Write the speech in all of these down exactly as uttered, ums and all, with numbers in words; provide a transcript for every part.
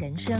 人生。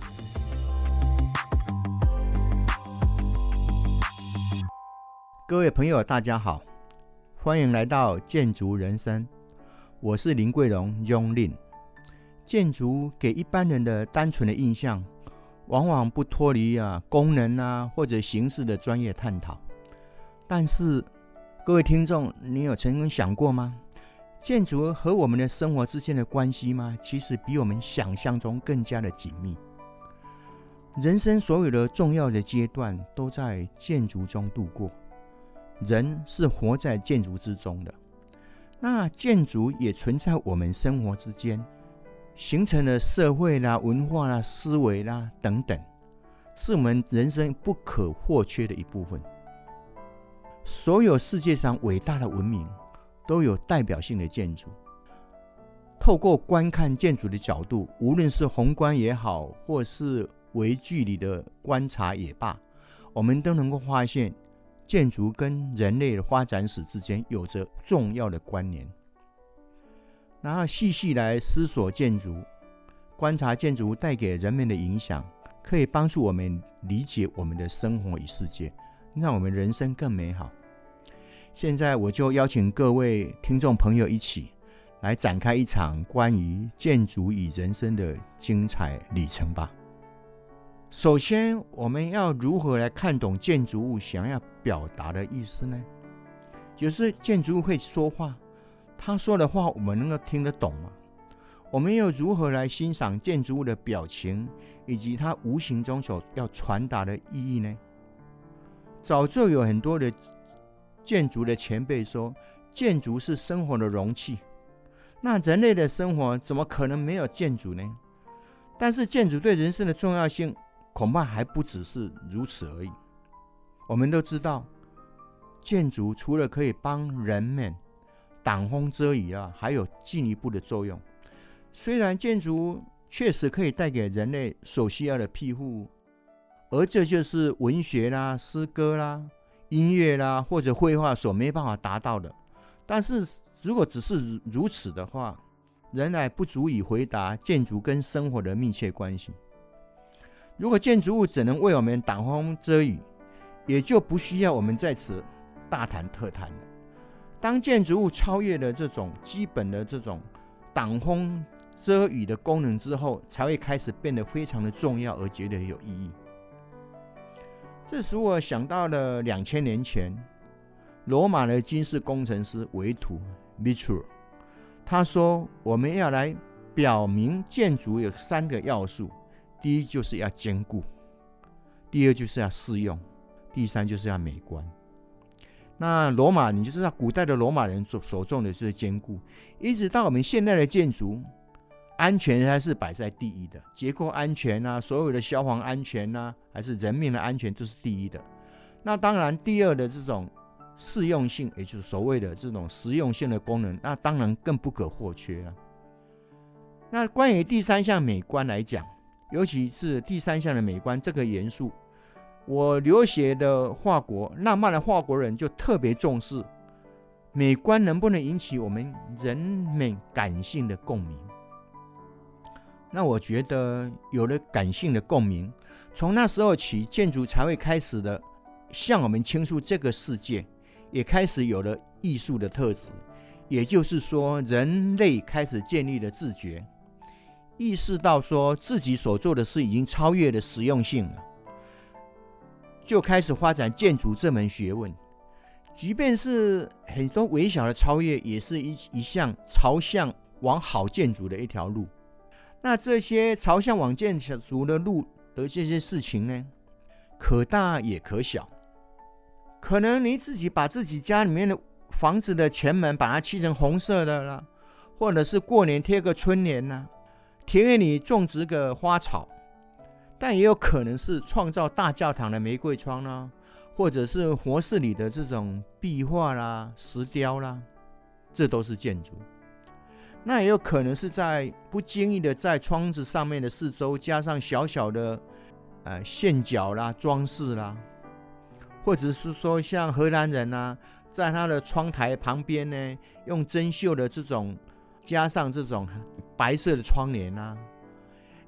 各位朋友大家好，欢迎来到建筑人生，我是林贵荣 Yong Lin。 建筑给一般人的单纯的印象往往不脱离啊功能啊或者形式的专业探讨，但是各位听众，你有曾经想过吗？建筑和我们的生活之间的关系吗？其实比我们想象中更加的紧密。人生所有的重要的阶段都在建筑中度过，人是活在建筑之中的，那建筑也存在我们生活之间，形成了社会啦、文化啦、思维啦等等，是我们人生不可或缺的一部分。所有世界上伟大的文明都有代表性的建筑。透过观看建筑的角度，无论是宏观也好，或是微距离的观察也罢，我们都能够发现建筑跟人类的发展史之间有着重要的关联。然后细细来思索建筑，观察建筑带给人们的影响，可以帮助我们理解我们的生活与世界，让我们人生更美好。现在我就邀请各位听众朋友一起来展开一场关于建筑与人生的精彩旅程吧。首先，我们要如何来看懂建筑物想要表达的意思呢？有时建筑物会说话，他说的话我们能够听得懂吗？我们又如何来欣赏建筑物的表情，以及它无形中所要传达的意义呢？早就有很多的建筑的前辈说，建筑是生活的容器。那人类的生活怎么可能没有建筑呢？但是建筑对人生的重要性恐怕还不只是如此而已。我们都知道，建筑除了可以帮人们挡风遮雨啊，还有进一步的作用。虽然建筑确实可以带给人类所需要的庇护，而这就是文学啦、诗歌啦、音乐啦或者绘画所没办法达到的。但是如果只是如此的话，仍然不足以回答建筑跟生活的密切关系。如果建筑物只能为我们挡风遮雨，也就不需要我们在此大谈特谈了。当建筑物超越了这种基本的这种挡风遮雨的功能之后，才会开始变得非常的重要，而觉得有意义。这使我想到了两千年前罗马的军事工程师维图 Vitruv， 他说我们要来表明建筑有三个要素，第一就是要坚固，第二就是要适用，第三就是要美观。那罗马你就知道，古代的罗马人所重的就是坚固，一直到我们现代的建筑，安全还是摆在第一的，结构安全啊，所有的消防安全啊，还是人命的安全都是第一的。那当然第二的这种适用性，也就是所谓的这种实用性的功能，那当然更不可或缺了。那关于第三项美观来讲，尤其是第三项的美观这个元素，我留学的法国，浪漫的法国人就特别重视美观能不能引起我们人们感性的共鸣。那我觉得有了感性的共鸣，从那时候起，建筑才会开始的向我们倾诉这个世界，也开始有了艺术的特质。也就是说，人类开始建立了自觉，意识到说自己所做的事已经超越了实用性了，就开始发展建筑这门学问。即便是很多微小的超越，也是 一, 一项朝向往好建筑的一条路。那这些朝向往建筑的路的这些事情呢，可大也可小。可能你自己把自己家里面的房子的前门把它漆成红色的啦，或者是过年贴个春联啦，田园里种植个花草，但也有可能是创造大教堂的玫瑰窗啦，或者是活寺里的这种壁画啦、石雕啦，这都是建筑。那也有可能是在不经意的在窗子上面的四周加上小小的呃线角啦、装饰啦，或者是说像荷兰人啊，在他的窗台旁边呢，用针绣的这种加上这种白色的窗帘啊，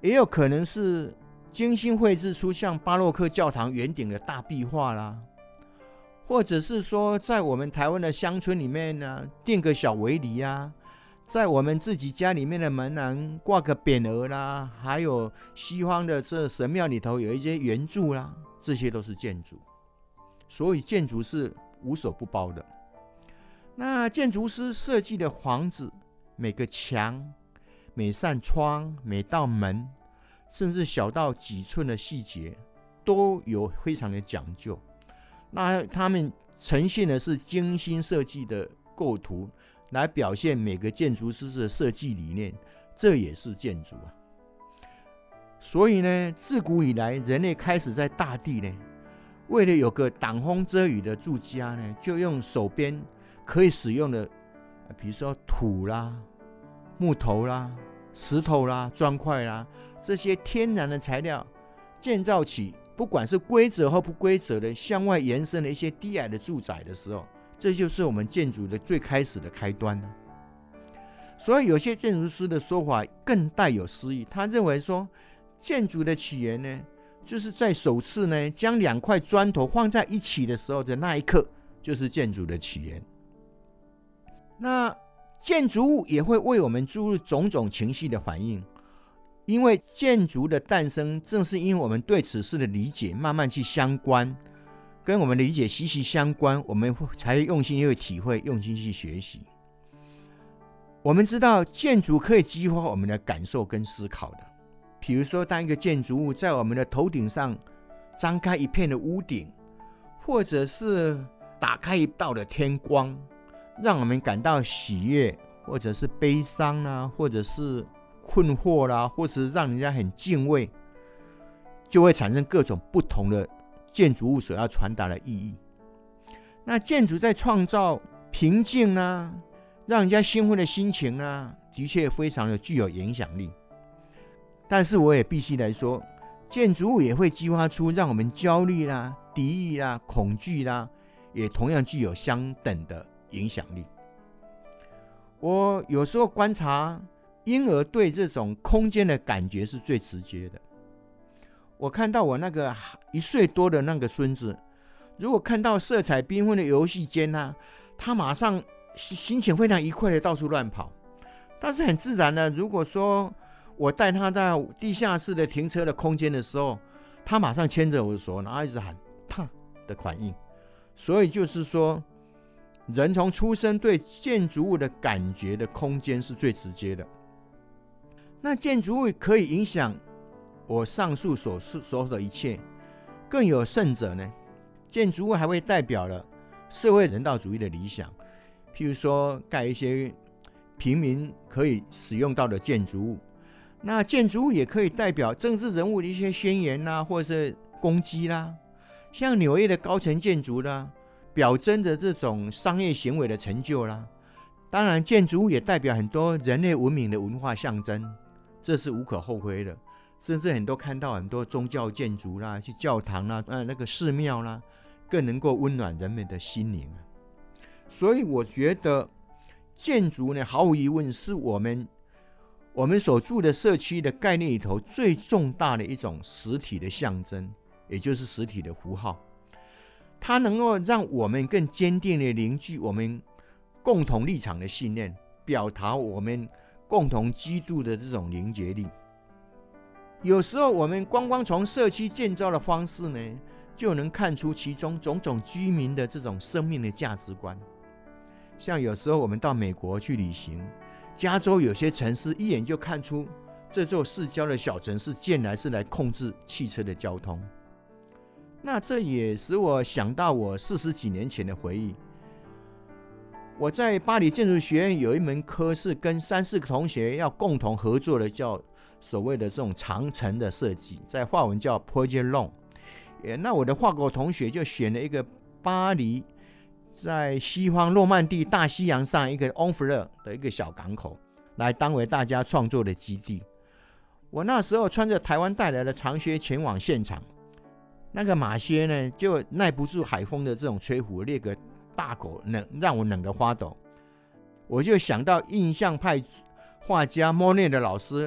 也有可能是精心绘制出像巴洛克教堂圆顶的大壁画啦，或者是说在我们台湾的乡村里面呢，垫个小围篱啊，在我们自己家里面的门廊挂个匾额啦，还有西方的这神庙里头有一些圆柱啦，这些都是建筑。所以建筑是无所不包的。那建筑师设计的房子，每个墙、每扇窗、每道门，甚至小到几寸的细节，都有非常的讲究。那他们呈现的是精心设计的构图，来表现每个建筑师的设计理念，这也是建筑啊。所以呢，自古以来，人类开始在大地呢，为了有个挡风遮雨的住家呢，就用手边可以使用的，比如说土啦、木头啦、石头啦、砖块啦，这些天然的材料，建造起不管是规则或不规则的向外延伸的一些低矮的住宅的时候，这就是我们建筑的最开始的开端了。所以有些建筑师的说法更带有诗意，他认为说，建筑的起源呢，就是在首次呢将两块砖头放在一起的时候的那一刻，就是建筑的起源。那建筑物也会为我们注入种种情绪的反应，因为建筑的诞生，正是因为我们对此事的理解慢慢去相关，跟我们理解息息相关，我们才用心去体会，用心去学习。我们知道建筑可以激发我们的感受跟思考的，比如说当一个建筑物在我们的头顶上张开一片的屋顶，或者是打开一道的天光，让我们感到喜悦，或者是悲伤啦，或者是困惑啦，或者是让人家很敬畏，就会产生各种不同的建筑物所要传达的意义。那建筑在创造平静啊，让人家兴奋的心情啊，的确非常的具有影响力。但是我也必须来说，建筑物也会激发出让我们焦虑啦、敌意啦、恐惧啦，也同样具有相等的影响力。我有时候观察婴儿对这种空间的感觉是最直接的。我看到我那个一岁多的那个孙子，如果看到色彩缤纷的游戏间啊，他马上心情非常愉快的到处乱跑。但是很自然的，如果说我带他到地下室的停车的空间的时候，他马上牵着我的手，然后一直喊啪的反应。所以就是说，人从出生对建筑物的感觉的空间是最直接的。那建筑物可以影响我上述所说的一切，更有甚者呢，建筑物还会代表了社会人道主义的理想，譬如说盖一些平民可以使用到的建筑物。那建筑物也可以代表政治人物的一些宣言啦，或者是攻击啦，像纽约的高层建筑啦，表征的这种商业行为的成就啦。当然建筑物也代表很多人类文明的文化象征，这是无可厚非的。甚至很多看到很多宗教建筑啦，去教堂啦、呃、那个寺庙啦，更能够温暖人们的心灵。所以我觉得建筑呢，毫无疑问是我们我们所住的社区的概念里头最重大的一种实体的象征，也就是实体的符号。它能够让我们更坚定的凝聚我们共同立场的信念，表达我们共同基督的这种凝结力。有时候我们光光从社区建造的方式呢，就能看出其中种种居民的这种生命的价值观。像有时候我们到美国去旅行，加州有些城市一眼就看出这座市郊的小城市建来是来控制汽车的交通。那这也使我想到我四十几年前的回忆。我在巴黎建筑学院有一门课是跟三四个同学要共同合作的，叫所谓的这种长城的设计，在法文叫 Projet Long。 那我的法国同学就选了一个巴黎在西方诺曼底大西洋上一个 Honfleur 的一个小港口，来当为大家创作的基地。我那时候穿着台湾带来的长靴前往现场，那个马靴呢就耐不住海风的这种吹拂，裂个大口，冷让我冷得发抖。我就想到印象派画家莫内的老师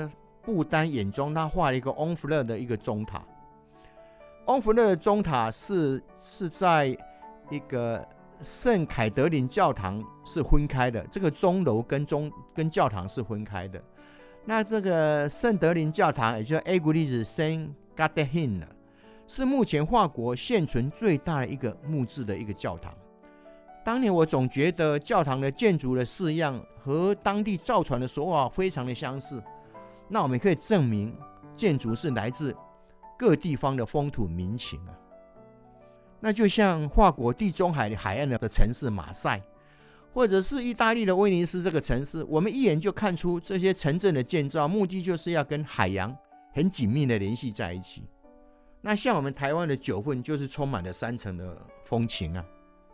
不丹眼中，他画了一个翁弗勒的一个钟塔。翁弗勒的钟塔是是在一个圣凯德林教堂是分开的，这个钟楼跟钟跟教堂是分开的。那这个圣德林教堂，也就是 Église Saint-Catherine， 是目前法国现存最大的一个木质的一个教堂。当年我总觉得教堂的建筑的式样和当地造船的手法非常的相似，那我们可以证明建筑是来自各地方的风土民情啊。那就像法国地中海海岸的城市马赛，或者是意大利的威尼斯这个城市，我们一眼就看出这些城镇的建造目的就是要跟海洋很紧密的联系在一起。那像我们台湾的九份就是充满了山城的风情啊。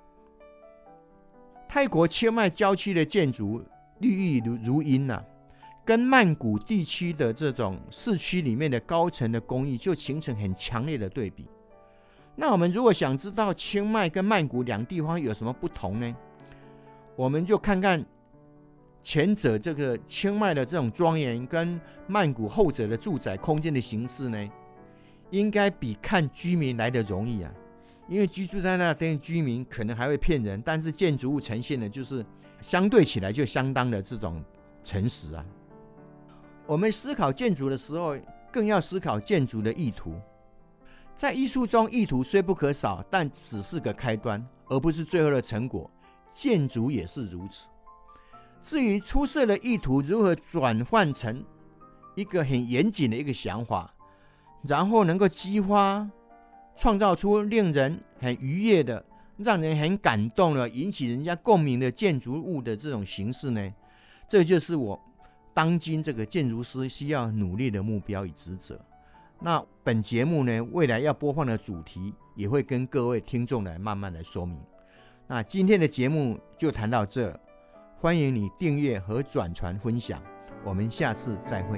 泰国清迈郊区的建筑绿意如茵啊，跟曼谷地区的这种市区里面的高层的工艺就形成很强烈的对比。那我们如果想知道清迈跟曼谷两地方有什么不同呢？我们就看看前者这个清迈的这种庄严跟曼谷后者的住宅空间的形式呢，应该比看居民来的容易啊。因为居住在那边的居民可能还会骗人，但是建筑物呈现的就是相对起来就相当的这种诚实啊。我们思考建筑的时候，更要思考建筑的意图。在艺术中，意图虽不可少，但只是个开端，而不是最后的成果。建筑也是如此。至于出色的意图如何转换成一个很严谨的一个想法，然后能够激发创造出令人很愉悦的、让人很感动的、引起人家共鸣的建筑物的这种形式呢，这就是我当今这个建筑师需要努力的目标与职责。那本节目呢，未来要播放的主题也会跟各位听众来慢慢来说明。那今天的节目就谈到这，欢迎你订阅和转传分享，我们下次再会。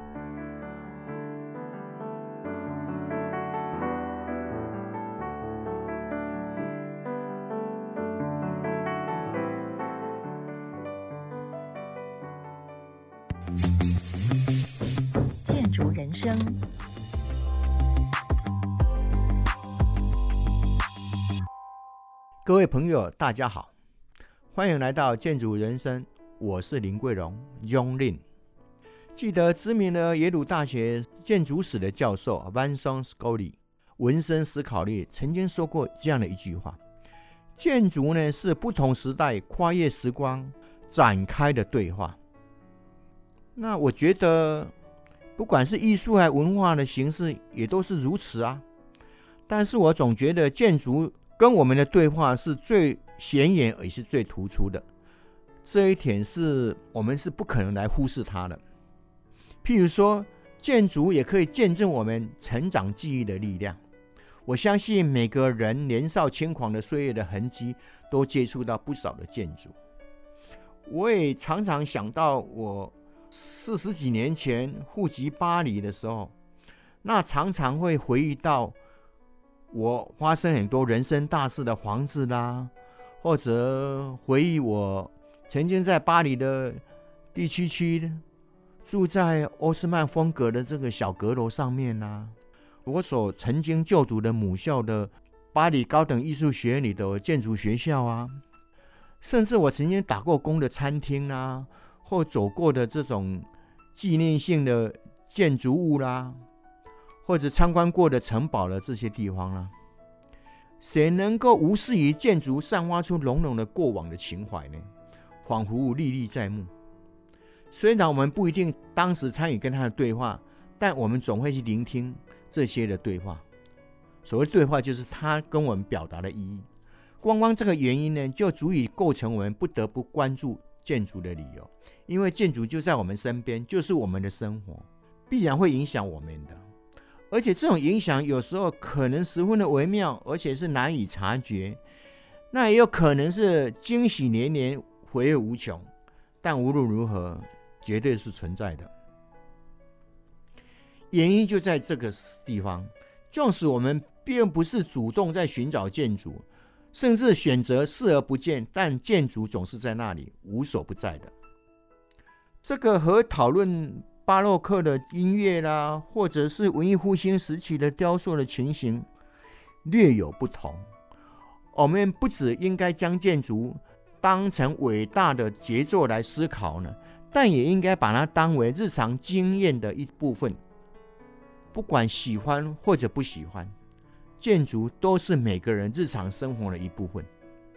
建筑人生， 各位朋友大家好，欢迎来到建筑人生，我是林桂荣 Yong Lin。 记得知名的耶鲁大学建筑史的教授 Vincent Scully 文森斯考利曾经说过这样的一句话：建筑呢是不同时代跨越时光展开的对话。那我觉得不管是艺术还是文化的形式也都是如此啊，但是我总觉得建筑跟我们的对话是最显眼也是最突出的，这一点是我们是不可能来忽视它的。譬如说，建筑也可以见证我们成长记忆的力量。我相信每个人年少轻狂的岁月的痕迹都接触到不少的建筑。我也常常想到我四十几年前户籍巴黎的时候，那常常会回忆到我发生很多人生大事的房子啦，或者回忆我曾经在巴黎的第七区住在欧斯曼风格的这个小阁楼上面啦，我所曾经就读的母校的巴黎高等艺术学院里的建筑学校啊，甚至我曾经打过工的餐厅啊，或走过的这种纪念性的建筑物啦，或者参观过的城堡的这些地方啦，谁能够无视于建筑散发出浓浓的过往的情怀呢？仿佛历历在目。虽然我们不一定当时参与跟他的对话，但我们总会去聆听这些的对话。所谓对话，就是他跟我们表达的意义。光光这个原因呢，就足以构成我们不得不关注建筑的理由。因为建筑就在我们身边，就是我们的生活，必然会影响我们的。而且这种影响有时候可能十分的微妙，而且是难以察觉，那也有可能是惊喜连连，回味无穷，但无论如何绝对是存在的。原因就在这个地方，纵使我们并不是主动在寻找建筑，甚至选择视而不见，但建筑总是在那里，无所不在的。这个和讨论巴洛克的音乐啦，或者是文艺复兴时期的雕塑的情形略有不同。我们不只应该将建筑当成伟大的杰作来思考呢，但也应该把它当为日常经验的一部分。不管喜欢或者不喜欢，建筑都是每个人日常生活的一部分。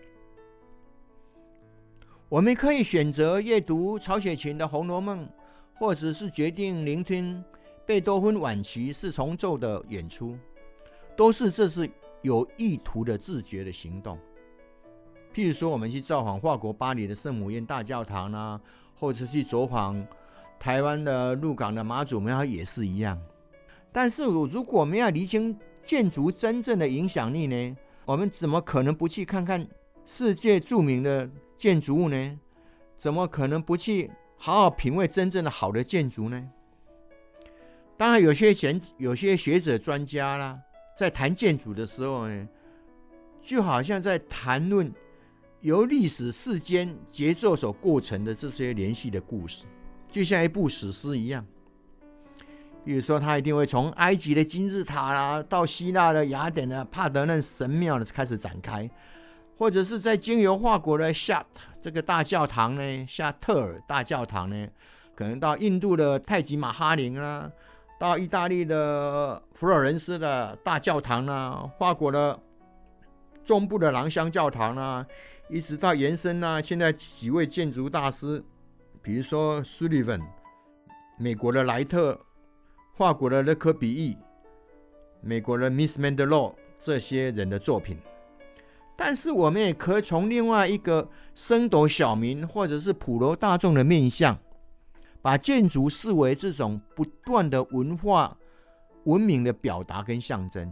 我们可以选择阅读曹雪芹的《红楼梦》，或者是决定聆听贝多芬晚期四重奏的演出，都是这是有意图的自觉的行动。譬如说，我们去造访法国巴黎的圣母院大教堂啊，或者去走访台湾的鹿港的妈祖庙，也是一样。但是如果我们要厘清建筑真正的影响力呢，我们怎么可能不去看看世界著名的建筑物呢？怎么可能不去好好品味真正的好的建筑呢？当然有些学有些学者专家啦，在谈建筑的时候呢，就好像在谈论由历史事件节奏所构成的这些联系的故事，就像一部史诗一样。比如说，他一定会从埃及的金字塔啦，到希腊的雅典的帕德嫩神庙的开始展开，或者是在经由法国的夏这个大教堂呢，夏特尔大教堂呢，可能到印度的泰姬玛哈陵啊，到意大利的佛罗伦斯的大教堂啊，法国的中部的朗香教堂啊，一直到延伸啊，现在几位建筑大师，比如说 Sullivan， 美国的莱特，法国的勒科比意，美国的 Miss Mendelot 这些人的作品。但是我们也可以从另外一个升斗小民或者是普罗大众的面向，把建筑视为这种不断的文化文明的表达跟象征。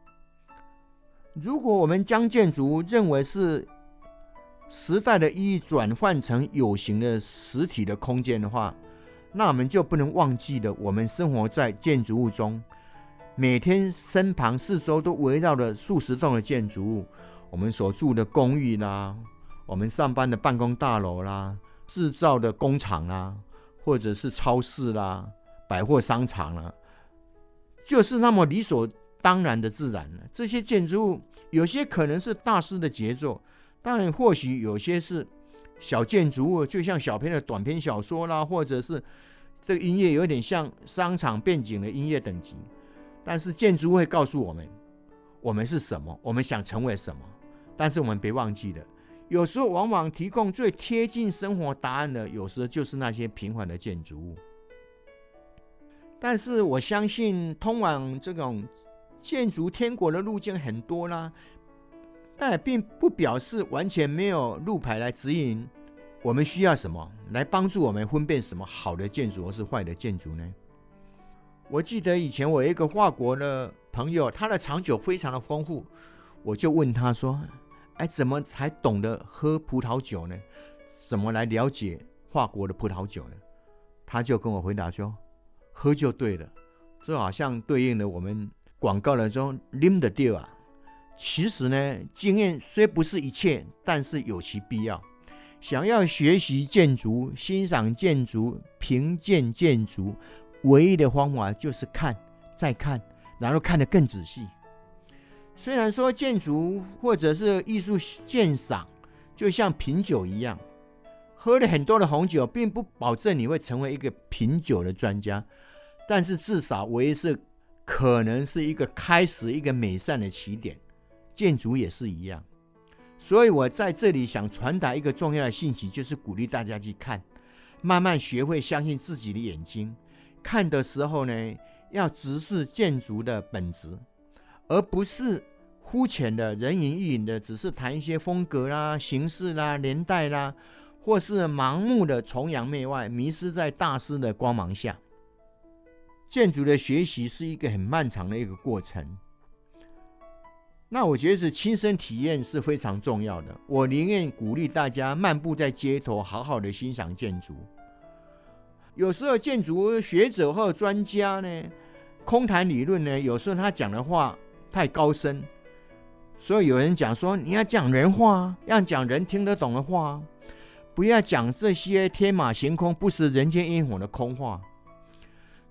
如果我们将建筑认为是时代的意义转换成有形的实体的空间的话，那我们就不能忘记了我们生活在建筑物中，每天身旁四周都围绕了数十栋的建筑物，我们所住的公寓啦，我们上班的办公大楼啦，制造的工厂啦，或者是超市啦、百货商场啦，就是那么理所当然的自然了。这些建筑物有些可能是大师的杰作，当然或许有些是小建筑物，就像小篇的短篇小说啦，或者是这个音乐有点像商场背景的音乐等级。但是建筑会告诉我们，我们是什么，我们想成为什么。但是我们别忘记了，有时候往往提供最贴近生活答案的，有时候就是那些平凡的建筑物。但是我相信通往这种建筑天国的路径很多啦，但也并不表示完全没有路牌来指引我们需要什么，来帮助我们分辨什么好的建筑或是坏的建筑呢？我记得以前我有一个法国的朋友，他的长酒非常的丰富，我就问他说，哎，怎么才懂得喝葡萄酒呢？怎么来了解法国的葡萄酒呢？他就跟我回答说，喝就对了。这好像对应了我们广告的中啉得到啊。其实呢，经验虽不是一切，但是有其必要。想要学习建筑、欣赏建筑、评鉴建筑，唯一的方法就是看，再看，然后看得更仔细。虽然说建筑或者是艺术鉴赏就像品酒一样，喝了很多的红酒并不保证你会成为一个品酒的专家，但是至少唯一是可能是一个开始，一个美善的起点。建筑也是一样。所以我在这里想传达一个重要的信息，就是鼓励大家去看，慢慢学会相信自己的眼睛。看的时候呢，要直视建筑的本质，而不是肤浅的人云亦云的，只是谈一些风格啦、形式啦、年代啦，或是盲目的崇洋媚外，迷失在大师的光芒下。建筑的学习是一个很漫长的一个过程，那我觉得是亲身体验是非常重要的。我宁愿鼓励大家漫步在街头，好好的欣赏建筑。有时候建筑学者或专家呢，空谈理论呢，有时候他讲的话太高深，所以有人讲说，你要讲人话，要讲人听得懂的话，不要讲这些天马行空、不食人间烟火的空话。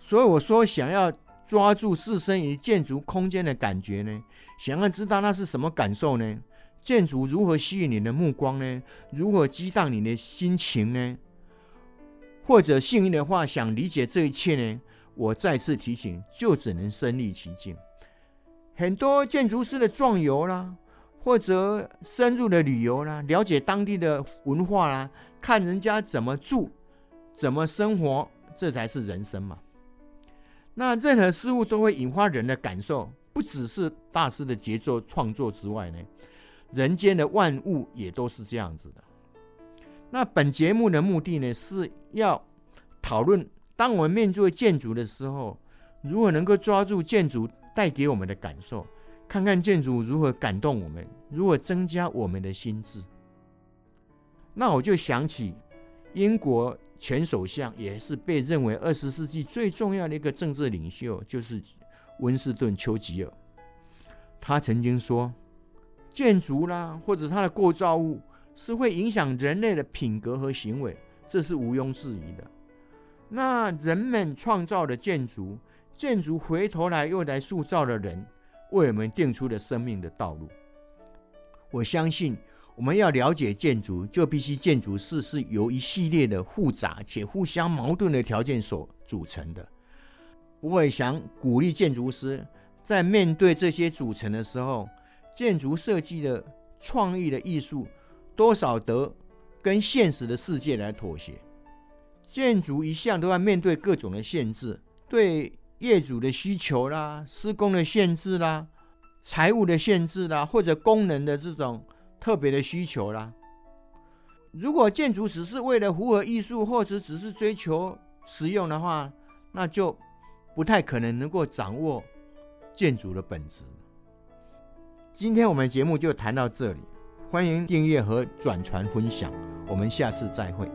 所以我说想要抓住置身于建筑空间的感觉呢，想要知道那是什么感受呢？建筑如何吸引你的目光呢？如何激荡你的心情呢？或者幸运的话，想理解这一切呢，我再次提醒，就只能身历其境。很多建筑师的壮游啦，或者深入的旅游啦，了解当地的文化啦，看人家怎么住，怎么生活，这才是人生嘛。那任何事物都会引发人的感受，不只是大师的杰作创作之外呢，人间的万物也都是这样子的。那本节目的目的呢，是要讨论当我们面对建筑的时候，如何能够抓住建筑带给我们的感受，看看建筑如何感动我们，如何增加我们的心智。那我就想起英国前首相，也是被认为二十世纪最重要的一个政治领袖，就是温斯顿·丘吉尔。他曾经说，建筑啦，或者它的构造物是会影响人类的品格和行为，这是毋庸置疑的。那人们创造的建筑，建筑回头来又来塑造了人，为我们定出了生命的道路。我相信我们要了解建筑，就必须建筑师是由一系列的复杂且互相矛盾的条件所组成的。我也想鼓励建筑师在面对这些组成的时候，建筑设计的创意的艺术多少得跟现实的世界来妥协。建筑一向都要面对各种的限制，对业主的需求啦、施工的限制啦、财务的限制啦，或者功能的这种特别的需求啦。如果建筑只是为了符合艺术，或者只是追求实用的话，那就不太可能能够掌握建筑的本质。今天我们节目就谈到这里，欢迎订阅和转传分享，我们下次再会。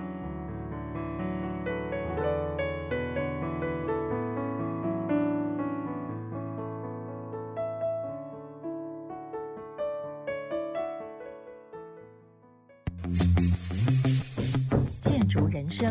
建筑人生，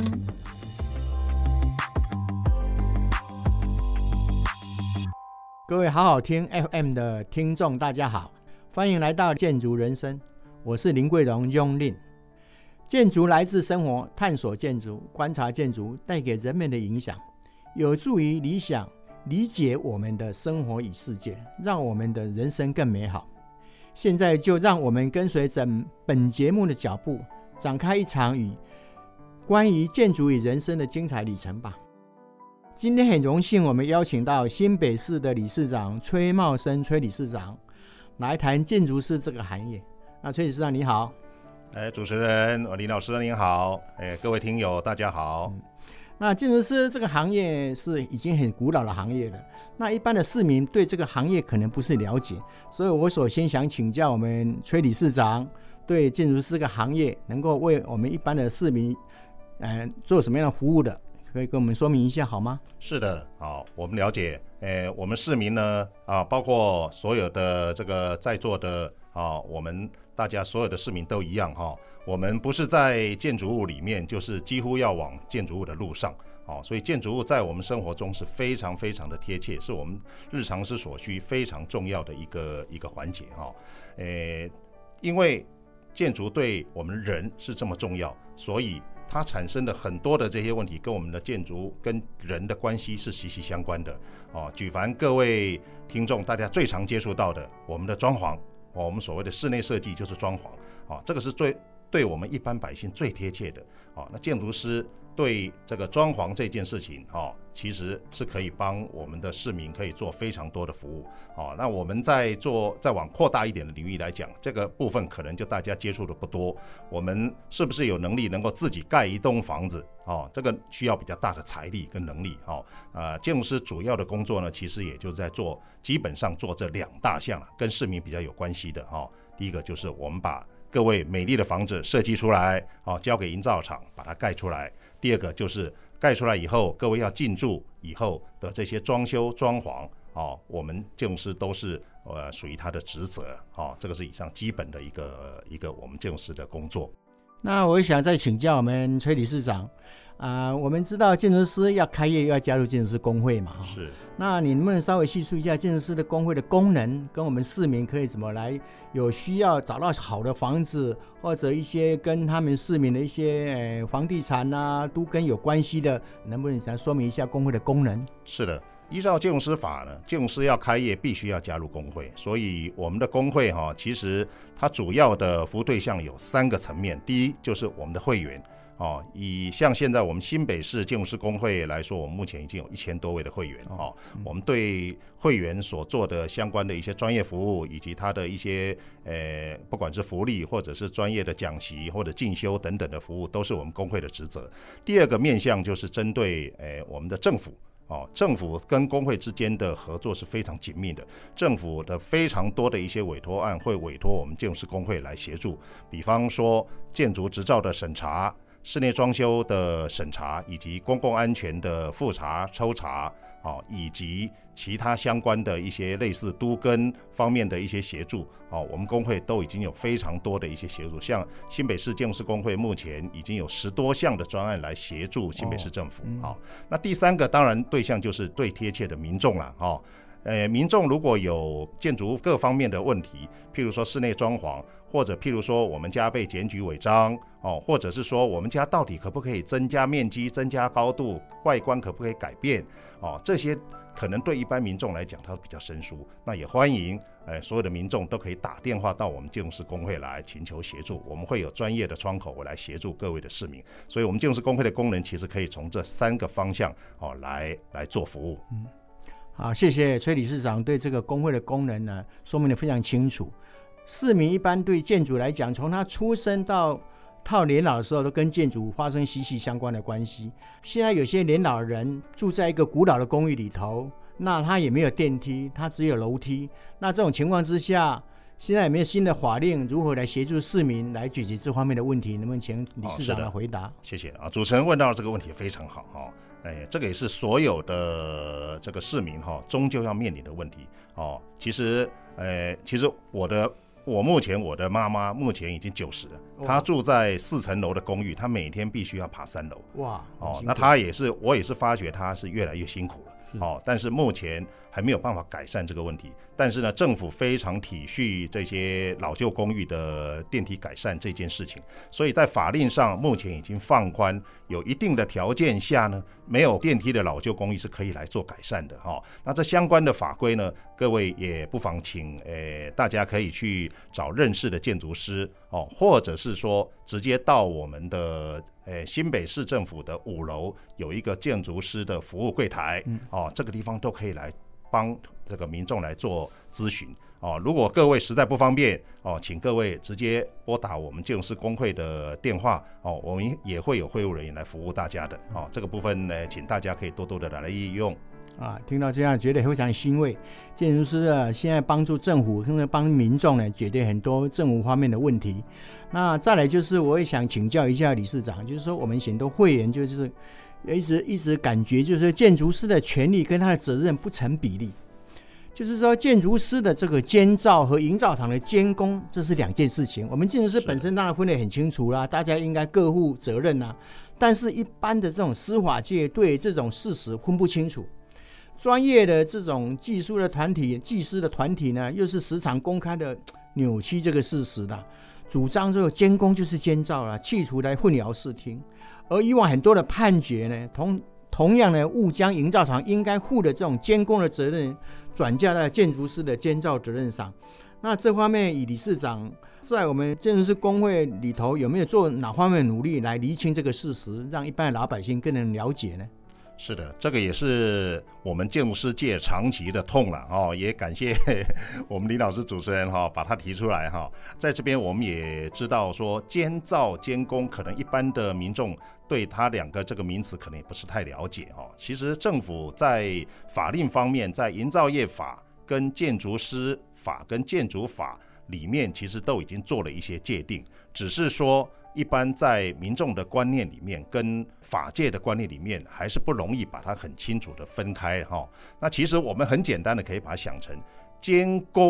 各位好好听 F M 的听众大家好，欢迎来到建筑人生，我是林贵荣雍令。建筑来自生活，探索建筑，观察建筑带给人们的影响，有助于理想理解我们的生活与世界，让我们的人生更美好。现在就让我们跟随着本节目的脚步，展开一场与关于建筑与人生的精彩旅程吧。今天很荣幸，我们邀请到新北市的理事长崔茂生崔理事长来谈建筑师这个行业。那崔理事长你好。 哎，主持人林老师您好，哎，各位听友大家好。 嗯那建筑师这个行业是已经很古老的行业了，那一般的市民对这个行业可能不是了解，所以我首先想请教我们崔理事长，对建筑师这个行业能够为我们一般的市民、呃、做什么样的服务的，可以跟我们说明一下好吗？ 是的，好，我们了解，呃，我们市民呢，啊，包括所有的这个在座的啊，我们大家所有的市民都一样哈。我们不是在建筑物里面，就是几乎要往建筑物的路上，哦，所以建筑物在我们生活中是非常非常的贴切，是我们日常之所需非常重要的一个一个环节哈。呃，因为建筑对我们人是这么重要，所以它产生的很多的这些问题，跟我们的建筑跟人的关系是息息相关的哦。举凡各位听众大家最常接触到的，我们的装潢，哦，我们所谓的室内设计就是装潢，哦，这个是最对我们一般百姓最贴切的，哦，那建筑师对这个装潢这件事情，哦，其实是可以帮我们的市民可以做非常多的服务，哦，那我们在做再往扩大一点的领域来讲，这个部分可能就大家接触的不多，我们是不是有能力能够自己盖一栋房子，哦，这个需要比较大的财力跟能力，哦，呃，建筑师主要的工作呢，其实也就是在做，基本上做这两大项了，跟市民比较有关系的，哦，第一个就是我们把各位美丽的房子设计出来，哦，交给营造厂把它盖出来。第二个就是盖出来以后，各位要进驻以后的这些装修装潢，哦，我们建筑师都是呃属于他的职责，哦，这个是以上基本的一个一个我们建筑师的工作。 那我想再请教我们崔理事长啊、呃，我们知道建筑师要开业要加入建筑师公会嘛， 是。 那你能不能稍微叙述一下建筑师的公会的功能，跟我们市民可以怎么来有需要找到好的房子，或者一些跟他们市民的一些、呃、房地产啊都跟有关系的，能不能来说明一下公会的功能？ 是的，依照建筑师法呢，建筑师要开业必须要加入公会，所以我们的公会哈、哦，其实它主要的服务对象有三个层面。第一就是我们的会员哦，以像现在我们新北市建筑师公会来说，我们目前已经有一千多位的会员哦、嗯。我们对会员所做的相关的一些专业服务，以及他的一些呃，不管是福利或者是专业的讲习或者进修等等的服务，都是我们公会的职责。第二个面向就是针对呃我们的政府。哦，政府跟公会之间的合作是非常紧密的，政府的非常多的一些委托案会委托我们建筑师公会来协助，比方说建筑执照的审查、室内装修的审查，以及公共安全的复查、抽查、哦、以及其他相关的一些类似都更方面的一些协助、哦、我们公会都已经有非常多的一些协助，像新北市建筑师公会目前已经有十多项的专案来协助新北市政府、哦嗯哦、那第三个当然对象就是最贴切的民众了、哦呃、民众如果有建筑各方面的问题，譬如说室内装潢，或者譬如说我们家被检举违章、哦、或者是说我们家到底可不可以增加面积、增加高度、外观可不可以改变、哦、这些可能对一般民众来讲它比较生疏，那也欢迎、呃、所有的民众都可以打电话到我们建筑师公会来请求协助，我们会有专业的窗口来协助各位的市民，所以我们建筑师公会的功能其实可以从这三个方向、哦、来, 来做服务。 嗯，好，谢谢崔理事长对这个公会的功能呢说明得非常清楚。市民一般对建筑来讲，从他出生到到年老的时候都跟建筑发生息息相关的关系。现在有些年老人住在一个古老的公寓里头，那他也没有电梯，他只有楼梯，那这种情况之下，现在有没有新的法令如何来协助市民来解决这方面的问题？能不能请理事长来回答？ 哦、谢谢啊，主持人问到这个问题非常好、哦哎、这个也是所有的这个市民、哦、终究要面临的问题、哦、其实、呃、其实我的我目前我的妈妈目前已经九十了，她住在四层楼的公寓，她每天必须要爬三楼。哇，哦，那她也是，我也是发觉她是越来越辛苦了。哦，但是目前还没有办法改善这个问题。但是呢，政府非常体恤这些老旧公寓的电梯改善这件事情，所以在法令上目前已经放宽，有一定的条件下呢，没有电梯的老旧公寓是可以来做改善的。哦，那这相关的法规呢，各位也不妨请、呃、大家可以去找认识的建筑师、哦、或者是说直接到我们的呃，新北市政府的五楼有一个建筑师的服务柜台、嗯哦、这个地方都可以来帮这个民众来做咨询、哦、如果各位实在不方便、哦、请各位直接拨打我们建筑师公会的电话、哦、我们也会有会务人员来服务大家的、哦、这个部分呢，请大家可以多多的来利用啊，听到这样觉得非常欣慰。建筑师啊，现在帮助政府，甚至帮民众呢解决很多政府方面的问题。那再来就是，我也想请教一下理事长，就是说我们很多会员就是一直一直感觉，就是建筑师的权利跟他的责任不成比例。就是说，建筑师的这个监造和营造厂的监工，这是两件事情。我们建筑师本身当然分得很清楚啦，大家应该各负责任啦。但是，一般的这种司法界对这种事实分不清楚。专业的这种技术的团体、技师的团体呢，又是时常公开的扭曲这个事实的，主张这个监工就是监造了，企图来混淆视听。而以往很多的判决呢，同同样呢，误将营造厂应该负的这种监工的责任转嫁在建筑师的监造责任上。那这方面，以理事长在我们建筑师公会里头有没有做哪方面的努力来厘清这个事实，让一般的老百姓更能了解呢？ 是的，这个也是我们建筑师界长期的痛了、哦、也感谢我们林老师主持人、哦、把它提出来、哦、在这边我们也知道说监造监工可能一般的民众对他两个这个名词可能也不是太了解、哦、其实政府在法令方面，在营造业法跟建筑师法跟建筑法里面其实都已经做了一些界定，只是说一般在民众的观念里面跟法界的观念里面还是不容易把它很清楚的分开、哦、那其实我们很简单的可以把它想成监工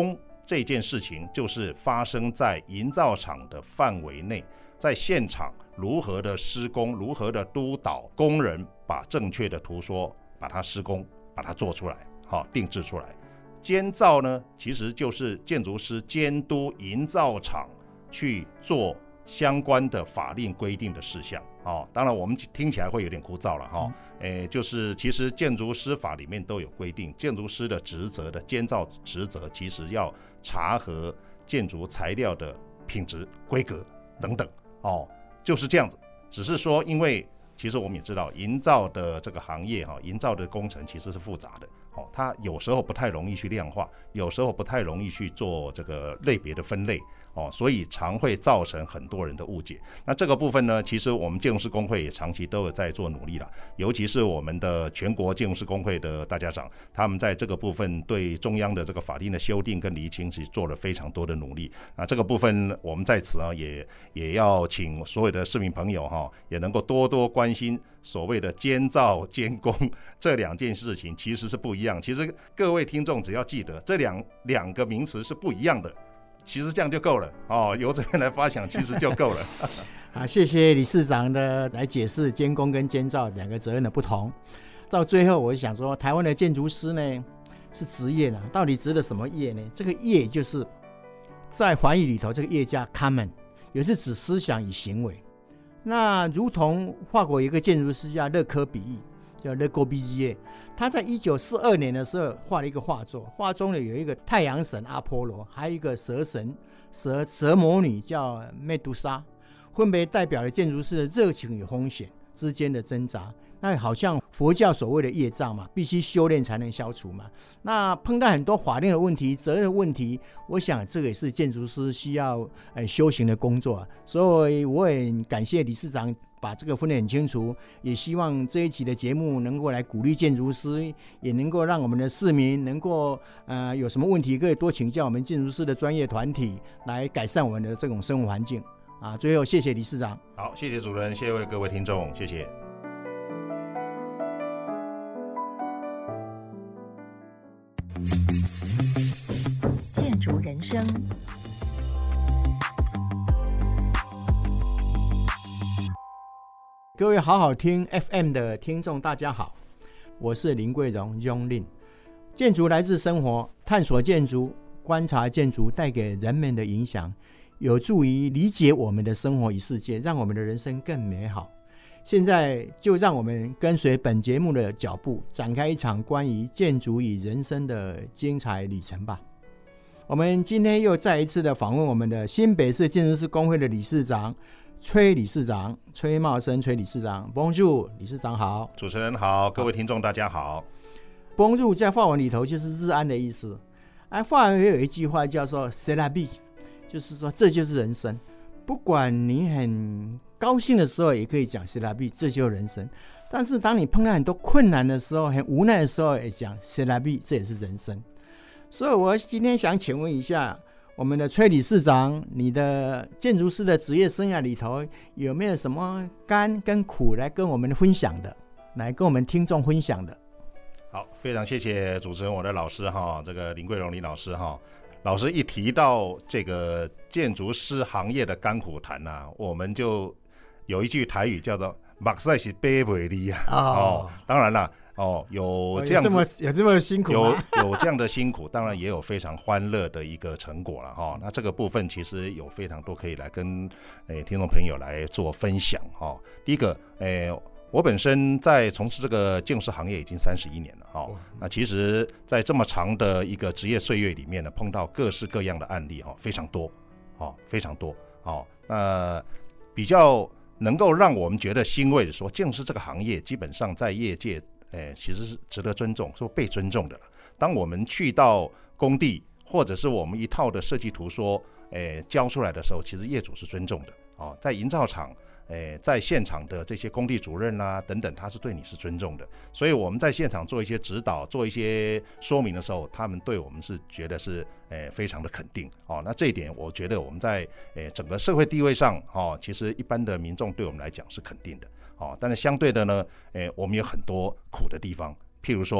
这件事情就是发生在营造厂的范围内，在现场如何的施工，如何的督导工人把正确的图说把它施工，把它做出来，好，定制出来。监造呢，其实就是建筑师监督营造厂去做相关的法令规定的事项。哦，当然我们听起来会有点枯燥了哈、哦嗯，就是其实建筑师法里面都有规定，建筑师的职责的监造职责，其实要查核建筑材料的品质、规格等等。哦，就是这样子。只是说，因为其实我们也知道，营造的这个行业哈，营造的工程其实是复杂的。哦，它有时候不太容易去量化，有时候不太容易去做这个类别的分类。哦，所以常会造成很多人的误解。那这个部分呢，其实我们建筑师工会也长期都有在做努力啦，尤其是我们的全国建筑师工会的大家长，他们在这个部分对中央的这个法令的修订跟厘清，是做了非常多的努力。那这个部分我们在此啊，也也要请所有的市民朋友哈，也能够多多关心所谓的监造监工这两件事情，其实是不一样。其实各位听众只要记得这两两个名词是不一样的。其实这样就够了哦，由这边来发想其实就够了。 啊，谢谢理事长的来解释监工跟监造两个责任的不同。到最后，我想说，台湾的建筑师呢是职业呢，到底职的什么业呢？这个业就是在华语里头，这个业叫 common， 也是指思想与行为。那如同法国有一个建筑师叫勒科比意，叫勒科比耶，他在一九四二年的时候画了一个画作，画中呢有一个太阳神阿波罗，还有一个蛇神 蛇, 蛇魔女叫美杜莎，分别代表了建筑师的热情与风险之间的挣扎。那好像佛教所谓的业障嘛，必须修炼才能消除嘛。那碰到很多法令的问题、责任的问题，我想这个也是建筑师需要、呃、修行的工作、啊、所以我也感谢理事长把这个分得很清楚，也希望这一期的节目能够来鼓励建筑师，也能够让我们的市民能够、呃、有什么问题可以多请教我们建筑师的专业团体，来改善我们的这种生活环境啊。最后谢谢理事长。 好，谢谢主任，谢谢各位听众，谢谢。 建筑人生， 各位好好听 F M 的听众大家好，我是林桂荣 Young Lin。 建筑来自生活，探索建筑，观察建筑带给人们的影响，有助于理解我们的生活与世界，让我们的人生更美好。现在就让我们跟随本节目的脚步，展开一场关于建筑与人生的精彩旅程吧。我们今天又再一次的访问我们的新北市建筑师工会的理事长崔理事长，崔茂生崔理事长。 Bonjour， 理事长好。 主持人好，各位听众大家好。 Bonjour 在法文里头就是日安的意思，啊，法文也有一句话叫做 C'est la vie， 就是说这就是人生。不管你很高兴的时候也可以讲 C'est la vie， 这就是人生。但是当你碰到很多困难的时候，很无奈的时候也讲 C'est la vie， 这也是人生。所以我今天想请问一下我们的崔理事长，你的建筑师的职业生涯里头有没有什么甘跟苦来跟我们分享的，来跟我们听众分享的？ 好，非常谢谢主持人，我的老师哈，这个林桂荣林老师哈。老师一提到这个建筑师行业的甘苦谈啊，我们就有一句台语叫做“目屎是白袂离”啊。哦，当然了，哦，有这样子， 哦、有, 这有这么辛苦吗？ 有有这样的辛苦，当然也有非常欢乐的一个成果了哈、哦。那这个部分其实有非常多可以来跟诶听众朋友来做分享哈、哦。第一个，诶。我本身在从事这个建筑师行业已经三十一年了、哦、那其实在这么长的一个职业岁月里面呢，碰到各式各样的案例、哦、非常多、哦、非常多、哦、那比较能够让我们觉得欣慰的说，建筑师这个行业基本上在业界、呃、其实是值得尊重，是被尊重的了。当我们去到工地，或者是我们一套的设计图说、呃、交出来的时候，其实业主是尊重的、哦、在营造厂诶，在现场的这些工地主任啦、啊、等等，他是对你是尊重的，所以我们在现场做一些指导、做一些说明的时候，他们对我们是觉得是诶非常的肯定哦。那这一点，我觉得我们在诶整个社会地位上哦，其实一般的民众对我们来讲是肯定的哦。但是相对的呢，诶，我们有很多苦的地方，譬如说，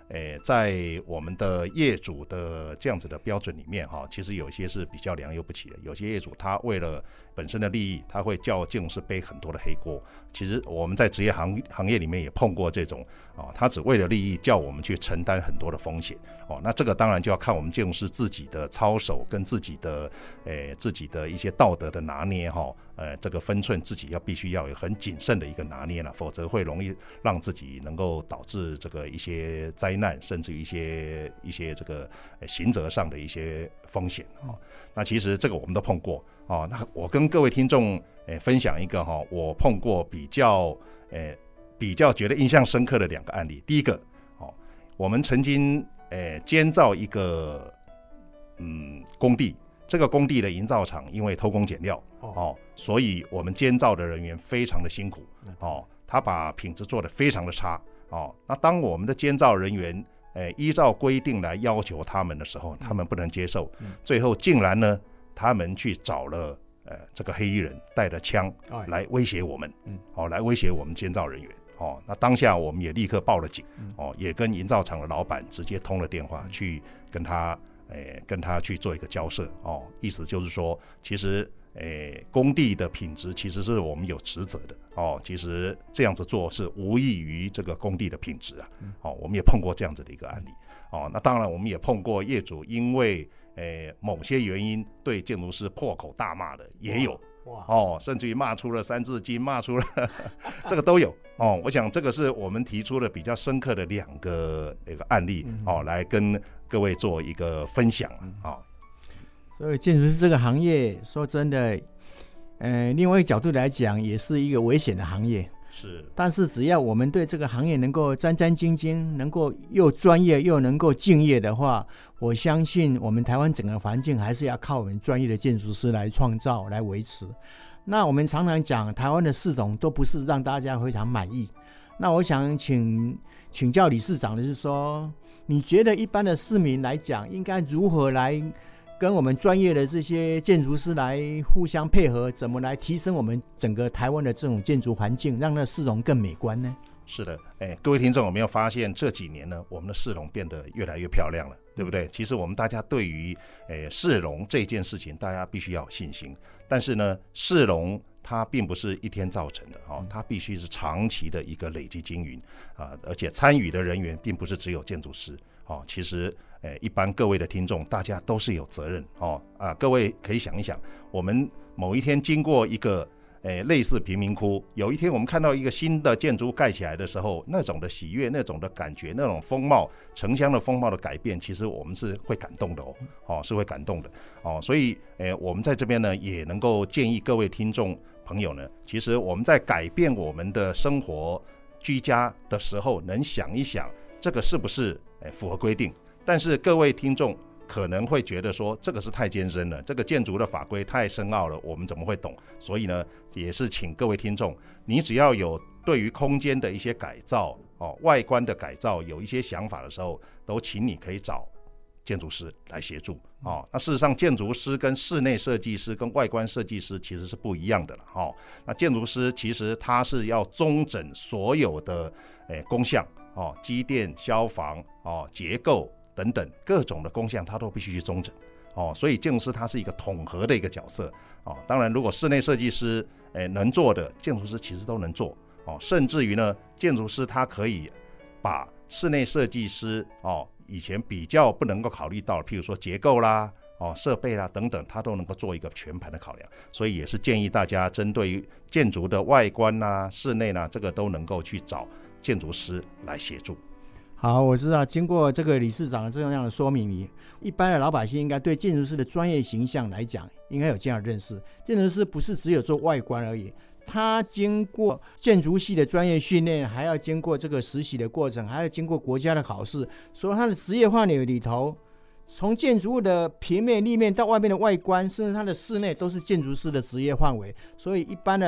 诶，在我们的业主的这样子的标准里面哈，其实有些是比较良莠不齐的。有些业主他为了本身的利益，他会叫建筑师背很多的黑锅。其实我们在职业行行业里面也碰过这种啊，他只为了利益叫我们去承担很多的风险哦。那这个当然就要看我们建筑师自己的操守跟自己的诶自己的一些道德的拿捏哈。呃，这个分寸自己要必须要有很谨慎的一个拿捏了，否则会容易让自己能够导致这个一些灾难，甚至于一些一些这个刑责上的一些风险哦。那其实这个我们都碰过哦。那我跟各位听众诶分享一个哈，我碰过比较诶比较觉得印象深刻的两个案例。第一个哦，我们曾经诶监造一个嗯工地。这个工地的营造厂因为偷工减料哦，所以我们监造的人员非常的辛苦哦，他把品质做得非常的差哦。那当我们的监造人员诶依照规定来要求他们的时候，他们不能接受，最后竟然呢，他们去找了呃这个黑衣人带着枪来威胁我们，哦，来威胁我们监造人员哦。那当下我们也立刻报了警哦，也跟营造厂的老板直接通了电话去跟他。诶，跟他去做一个交涉哦，意思就是说，其实诶，工地的品质其实是我们有职责的哦。其实这样子做是无异于这个工地的品质啊。哦，我们也碰过这样子的一个案例哦。那当然，我们也碰过业主因为诶某些原因对建筑师破口大骂的也有。哦，甚至于骂出了三字经，骂出了这个都有哦。我想这个是我们提出的比较深刻的两个一个案例哦，来跟各位做一个分享啊。 所以建筑师这个行业，说真的，呃，另外一个角度来讲，也是一个危险的行业。 是， 但是只要我们对这个行业能够战战兢兢，能够又专业又能够敬业的话，我相信我们台湾整个环境还是要靠我们专业的建筑师来创造来维持。那我们常常讲台湾的系统都不是让大家非常满意，那我想请请教理事长的是说，你觉得一般的市民来讲应该如何来跟我们专业的这些建筑师来互相配合，怎么来提升我们整个台湾的这种建筑环境，让那市容更美观呢？ 是的，哎，各位听众有没有发现这几年呢，我们的市容变得越来越漂亮了，对不对？其实我们大家对于诶市容这件事情，大家必须要有信心。但是呢，市容它并不是一天造成的哦，它必须是长期的一个累积经营啊，而且参与的人员并不是只有建筑师哦，其实诶一般各位的听众，大家都是有责任哦啊，各位可以想一想，我们某一天经过一个。诶，类似贫民窟，有一天我们看到一个新的建筑盖起来的时候，那种的喜悦，那种的感觉，那种风貌，城乡的风貌的改变，其实我们是会感动的哦，哦是会感动的哦。所以，诶，我们在这边呢，也能够建议各位听众朋友呢，其实我们在改变我们的生活居家的时候，能想一想这个是不是诶符合规定。但是各位听众。可能会觉得说这个是太艰深了，这个建筑的法规太深奥了，我们怎么会懂？所以呢，也是请各位听众，你只要有对于空间的一些改造哦，外观的改造有一些想法的时候，都请你可以找建筑师来协助哦。那事实上，建筑师跟室内设计师跟外观设计师其实是不一样的了哦。那建筑师其实他是要综整所有的诶工项哦，机电、消防哦、结构。等等各种的工项，它都必须去综整哦，所以建筑师他是一个统合的一个角色哦。当然，如果室内设计师诶能做的，建筑师其实都能做哦。甚至于呢，建筑师他可以把室内设计师哦以前比较不能够考虑到，譬如说结构啦、哦设备啦等等，他都能够做一个全盘的考量。所以也是建议大家针对于建筑的外观啦、室内啦，这个都能够去找建筑师来协助。 好，我知道经过这个理事长的这样的说明，一般的老百姓应该对建筑师的专业形象来讲应该有这样的认识，建筑师不是只有做外观而已，他经过建筑系的专业训练，还要经过这个实习的过程，还要经过国家的考试，所以他的职业范围里头，从建筑物的平面立面到外面的外观，甚至它的室内都是建筑师的职业范围。所以一般的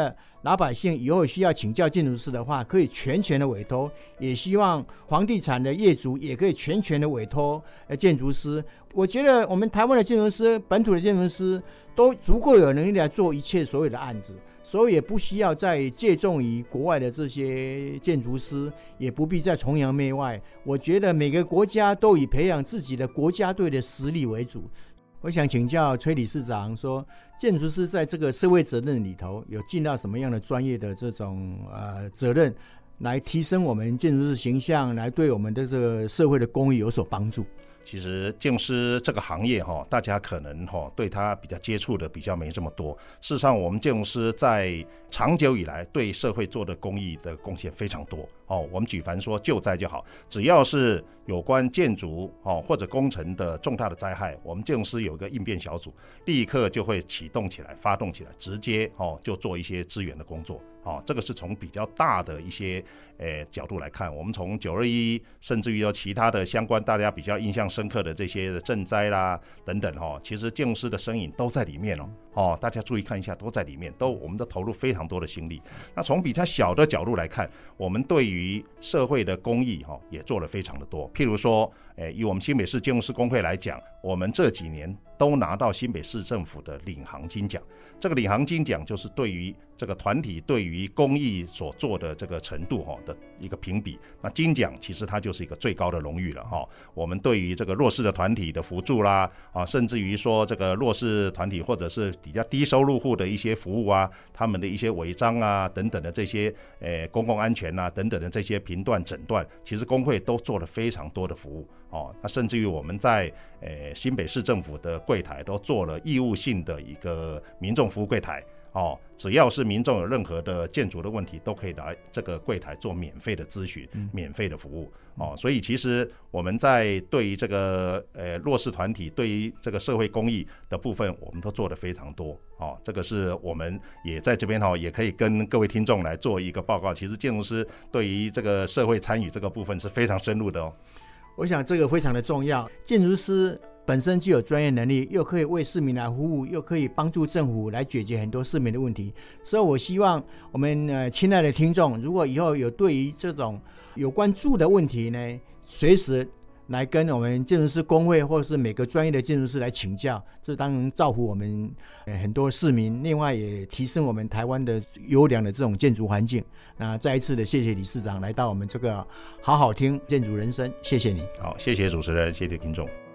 老百姓以后需要请教建筑师的话，可以全权的委托，也希望房地产的业主也可以全权的委托建筑师。我觉得我们台湾的建筑师，本土的建筑师都足够有能力来做一切所有的案子，所以也不需要再借重于国外的这些建筑师，也不必再崇洋媚外。我觉得每个国家都以培养自己的国家队的实力为主。我想请教崔理事长说，建筑师在这个社会责任里头有尽到什么样的专业的这种呃责任，来提升我们建筑师形象，来对我们的这个社会的公益有所帮助？ 其实建筑师这个行业哈，大家可能哈对他比较接触的比较没这么多。事实上，我们建筑师在长久以来对社会做的公益的贡献非常多哦。我们举凡说救灾就好，只要是有关建筑哦或者工程的重大的灾害，我们建筑师有一个应变小组，立刻就会启动起来、发动起来，直接哦就做一些支援的工作。哦，这个是从比较大的一些呃角度来看，我们从九二一，甚至于有其他的相关大家比较印象深刻的这些的赈灾啦等等哈、哦，其实建筑师的身影都在里面哦。哦，大家注意看一下，都在里面，都我们都投入非常多的心力。那从比较小的角度来看，我们对于社会的公益哈、哦、也做了非常的多。譬如说，诶，以我们新北市建筑师工会来讲，我们这几年都拿到新北市政府的领航金奖。这个领航金奖就是对于这个团体对于公益所做的这个程度哈的一个评比。那金奖其实它就是一个最高的荣誉了哈。我们对于这个弱势的团体的扶助啦，啊，甚至于说这个弱势团体或者是比较低收入户的一些服务啊，他们的一些违章啊等等的这些呃公共安全啊等等的这些评断诊断，其实工会都做了非常多的服务哦。那甚至于我们在呃新北市政府的柜台都做了义务性的一个民众服务柜台。哦，只要是民众有任何的建筑的问题，都可以来这个柜台做免费的咨询、嗯、免费的服务。哦，所以其实我们在对于这个呃弱势团体，对于这个社会公益的部分，我们都做得非常多。哦，这个是我们也在这边哈、哦，也可以跟各位听众来做一个报告。其实建筑师对于这个社会参与这个部分是非常深入的哦。 我想这个非常的重要，建筑师本身具有专业能力，又可以为市民来服务，又可以帮助政府来解决很多市民的问题。所以我希望我们呃亲爱的听众，如果以后有对于这种有关住的问题呢，随时来跟我们建筑师工会或者是每个专业的建筑师来请教，这当然造福我们、呃、很多市民，另外也提升我们台湾的优良的这种建筑环境。那再一次的谢谢理事长来到我们这个好好听建筑人生，谢谢你。 好，谢谢主持人，谢谢听众。